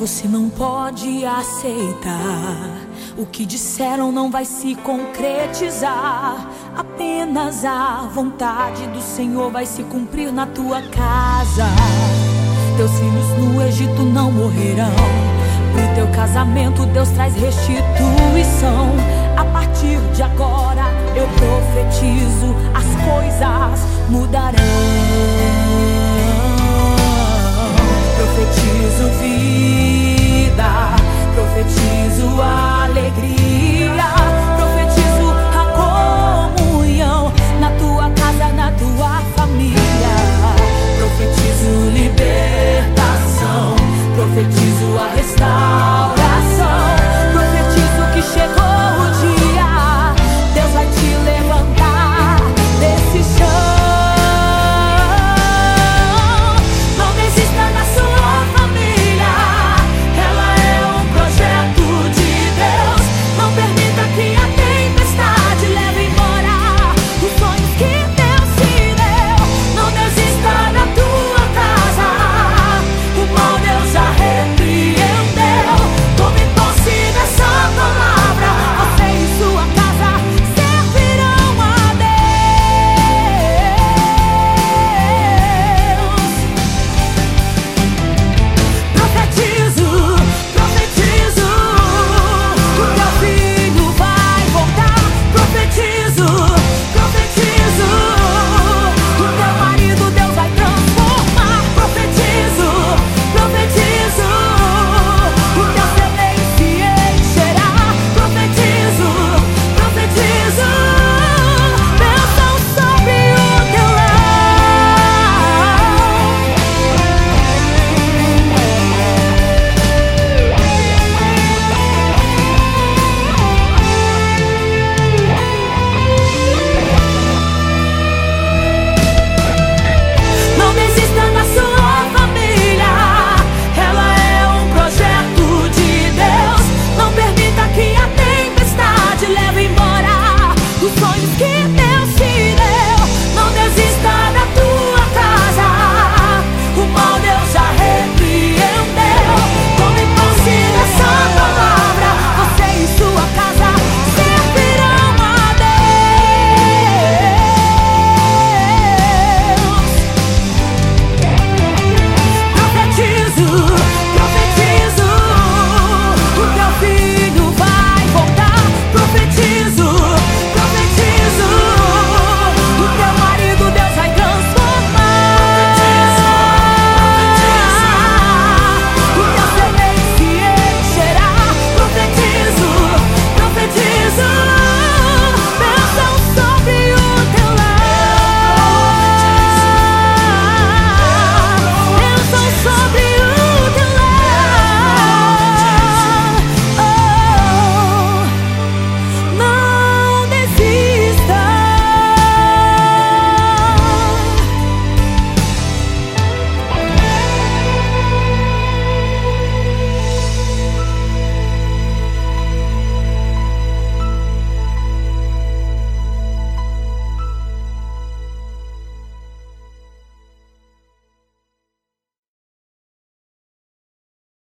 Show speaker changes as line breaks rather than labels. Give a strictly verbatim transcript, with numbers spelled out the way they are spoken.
Você não pode aceitar. O que disseram não vai se concretizar. Apenas a vontade do Senhor vai se cumprir na tua casa. Teus filhos no Egito não morrerão. Pro teu casamento Deus traz restituição. A partir de agora eu profetizo, as coisas mudarão.